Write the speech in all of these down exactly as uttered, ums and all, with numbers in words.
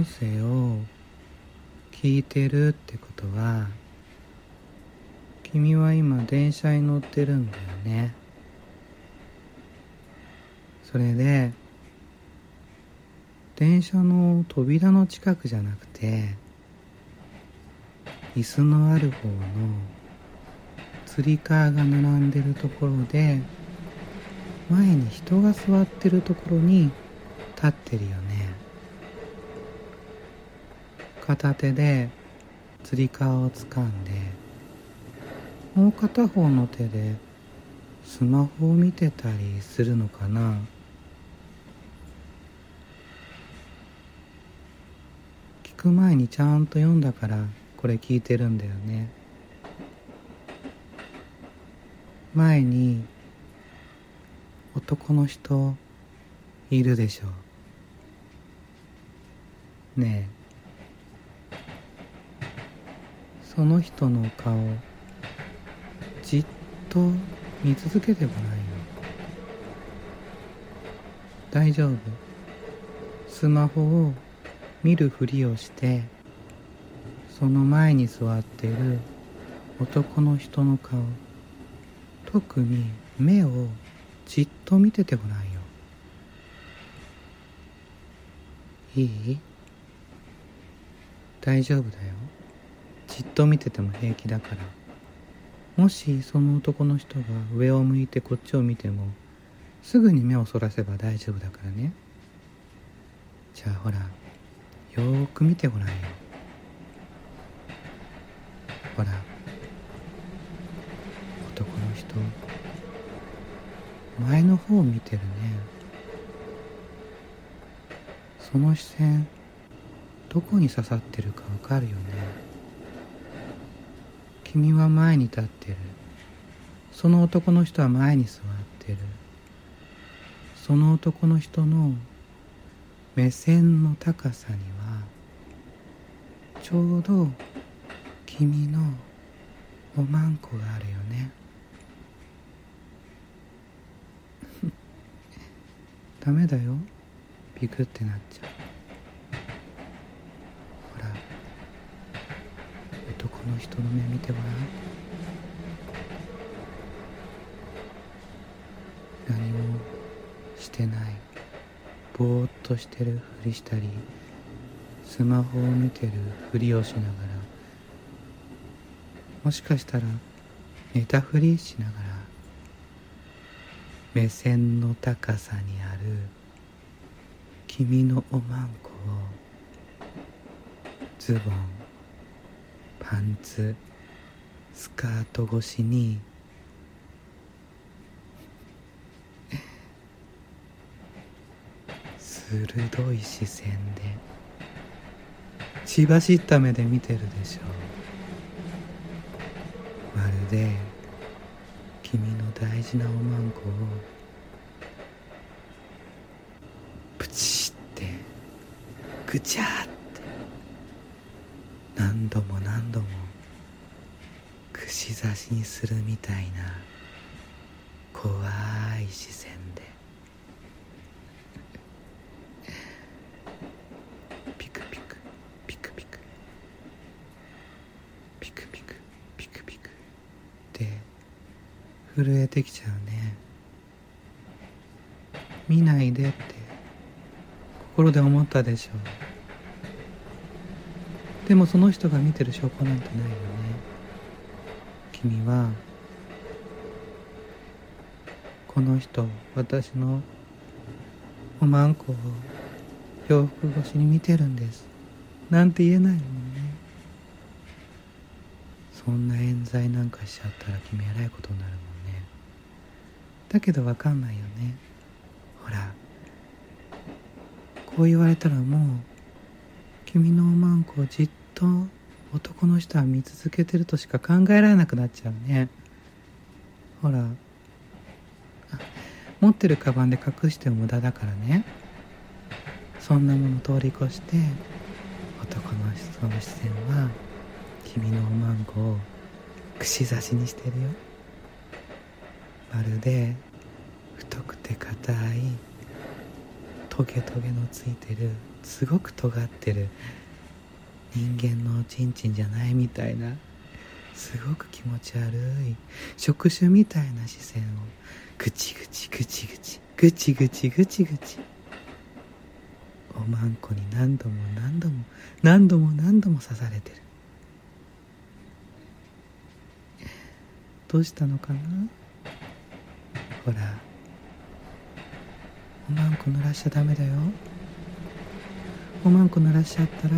声を聞いてるってことは、君は今電車に乗ってるんだよね。それで電車の扉の近くじゃなくて、椅子のある方のつり革が並んでるところで、前に人が座ってるところに立ってるよね。片手でつり革を掴んで、もう片方の手でスマホを見てたりするのかな。聞く前にちゃんと読んだからこれ聞いてるんだよね。前に男の人いるでしょ。ねえ、その人の顔じっと見続けてごらんよ。大丈夫。スマホを見るふりをして、その前に座っている男の人の顔、特に目をじっと見ててごらんよ。いい？大丈夫だよ。じっと見てても平気だから。もしその男の人が上を向いてこっちを見ても、すぐに目をそらせば大丈夫だからね。じゃあほら、よーく見てごらんよ。ほら、男の人前の方を見てるね。その視線どこに刺さってるかわかるよね。君は前に立ってる。その男の人は前に座ってる。その男の人の目線の高さにはちょうど君のおまんこがあるよね。ダメだよ、ビクってなっちゃう。ほら、男の人の目見てごらん。何もしてない。ぼーっとしてるふりしたり、スマホを見てるふりをしながら、もしかしたら寝たふりしながら、目線の高さにある君のおまんこをズボン、パンツ、スカート越しに鋭い視線で、血走った目で見てるでしょう。まるで君の大事なおまんこをプチってぐちゃーって何度も何度も串刺しにするみたいな怖い視線で、ピクピクピクピクピクピクピクピクって震えてきちゃうね。見ないでって心で思ったでしょう。でもその人が見てる証拠なんてないよね。君はこの人、私のおまんこを洋服越しに見てるんですなんて言えないもんね。そんな冤罪なんかしちゃったら君えらいことになるもんね。だけど分かんないよね。ほら、こう言われたらもう君のおまんこをじっと男の人は見続けてるとしか考えられなくなっちゃうね。ほら、持ってるカバンで隠しても無駄だからね。そんなもの通り越して男の人の視線は君のおまんこを串刺しにしてるよ。まるで太くて硬いトゲトゲのついてるすごく尖ってる人間のチンチンじゃないみたいな、すごく気持ち悪い触手みたいな視線をぐちぐちぐちぐちぐちぐちぐちぐちおまんこに何度も何度も何度も何度も刺されてる。どうしたのかな。ほら、おまんこ濡らしちゃダメだよ。おまんこ濡らしちゃったら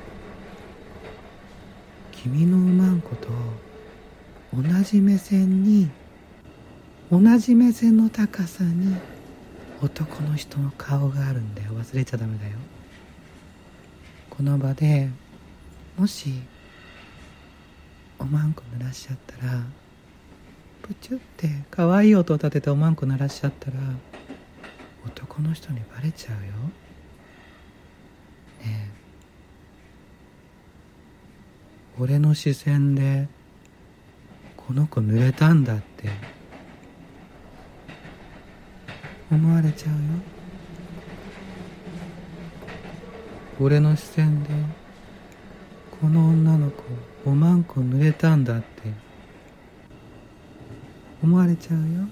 君のおまんこと同じ目線に、同じ目線の高さに男の人の顔があるんだよ。忘れちゃダメだよ。この場でもしおまんこ濡らしちゃったら、プチュって可愛い音を立てておまんこ鳴らしちゃったら男の人にバレちゃうよ。ねえ、俺の視線でこの子濡れたんだって思われちゃうよ。俺の視線でこの女の子おまんこ濡れたんだって思われちゃうよ。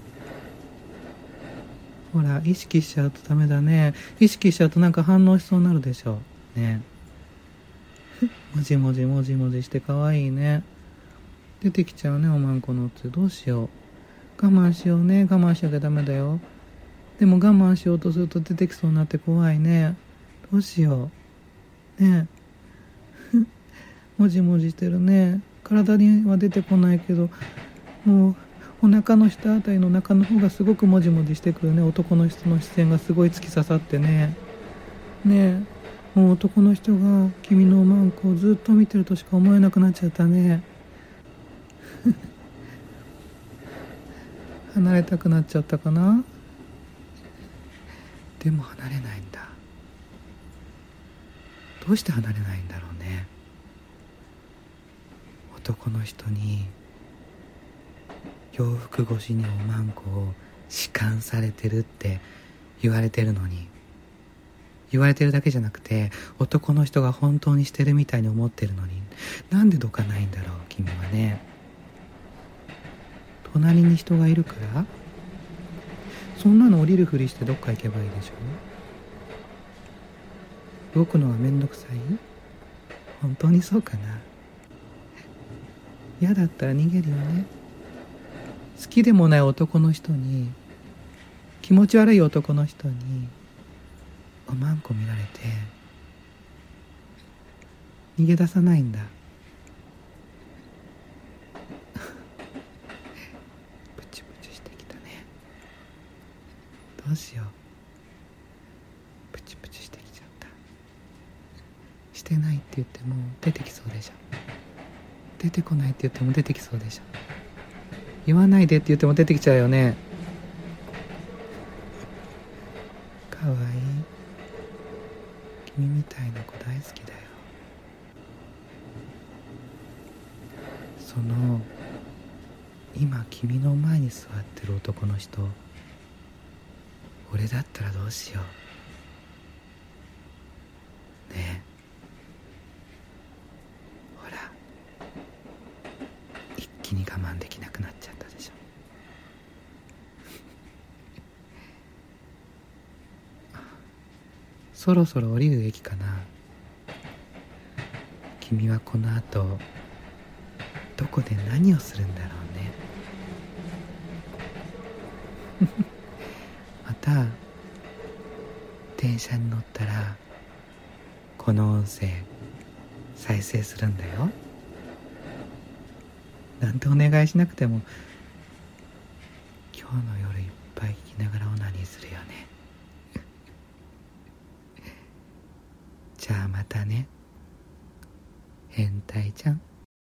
ほら、意識しちゃうとダメだね。意識しちゃうとなんか反応しそうになるでしょね。もじもじもじもじして可愛いね。出てきちゃうね、おまんこのおつ。どうしよう。我慢しようね。我慢しなきゃダメだよ。でも我慢しようとすると出てきそうになって怖いね。どうしようね。もじもじしてるね。体には出てこないけど、もうお腹の下あたりの中の方がすごくもじもじしてくるね。男の人の視線がすごい突き刺さってね。ねえ、もう男の人が君のおまんこをずっと見てるとしか思えなくなっちゃったね。離れたくなっちゃったかな。でも離れないんだ。どうして離れないんだろうね。男の人に洋服越しにおまんこを弛緩されてるって言われてるのに、言われてるだけじゃなくて男の人が本当にしてるみたいに思ってるのに、なんでどかないんだろう君はね。隣に人がいるから？そんなの降りるふりしてどっか行けばいいでしょ。動くのがめんどくさい？本当にそうかな。嫌だったら逃げるよね。好きでもない男の人に、気持ち悪い男の人におまんこ見られて逃げ出さないんだ。プチプチしてきたね。どうしよう。プチプチしてきちゃった。してないって言っても出てきそうでしょ。出てこないって言っても出てきそうでしょ。言わないでって言っても出てきちゃうよね。かわいい。君みたいな子大好きだよ。その今君の前に座ってる男の人、俺だったらどうしようね。え、ほら、一気に我慢できなくなっちゃったでしょ。そろそろ降りる駅かな。君はこの後どこで何をするんだろうね。また電車に乗ったらこの音声再生するんだよ。なんてお願いしなくても今日の夜いっぱい聞きながらオナニーするよね。じゃあまたね、変態ちゃん。